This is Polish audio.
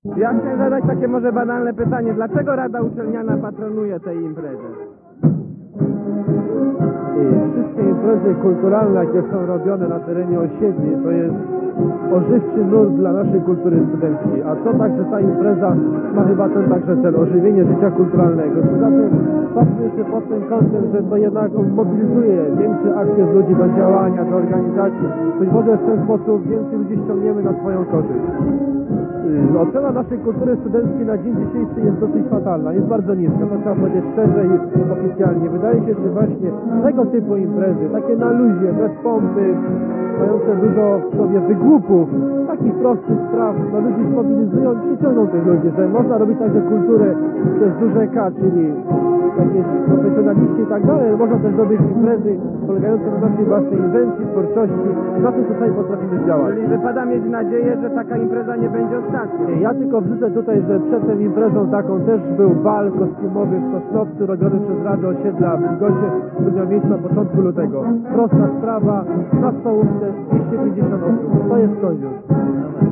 Ja chciałem zadać takie może banalne pytanie. Dlaczego Rada Uczelniana patronuje tej imprezy? Wszystkie imprezy kulturalne, jakie są robione na terenie osiedli, to jest ożywczy nurt dla naszej kultury studenckiej, a to także ta impreza ma chyba ten także cel, ożywienie życia kulturalnego. Poza tym patrzmy jeszcze pod tym kątem, że to jednak mobilizuje większy aktyw ludzi do działania, do organizacji. Być może w ten sposób więcej ludzi ściągniemy na swoją korzyść. Ocena naszej kultury studenckiej na dzień dzisiejszy jest dosyć fatalna, jest bardzo niska, to trzeba powiedzieć szczerze i oficjalnie. Wydaje się, że właśnie tego typu imprezy, takie na luzie, bez pompy, mające dużo w sobie wygłupów, takich prostych spraw, no ludzi zmobilizują i przyciągną tych ludzi, że można robić także kulturę przez duże K, czyli jakieś profesjonaliści i tak dalej, można też robić imprezy polegające na naszej własnej inwencji, twórczości, na tym co sami potrafimy działać. Czyli wypada mieć nadzieję, że taka impreza nie będzie ostatnia. Ja tylko wrzucę tutaj, że przed tą imprezą taką też był bal kostiumowy w Sosnowcu robiony przez Radę Osiedla w Wilgocie, który miał miejsce na początku lutego. Prosta sprawa, na stołówce 250 osób. To jest coś już.